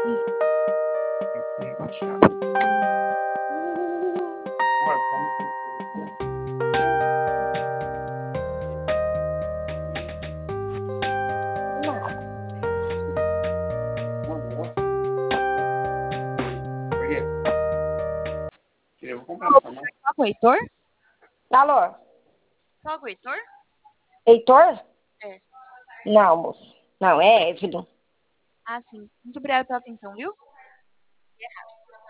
Eu vou comprar essa mão. Fala com o Heitor? Alô? Fala com o Heitor? Heitor? É. Não, moço. Não, é Evelyn. Ah, sim. Muito obrigada pela atenção, viu?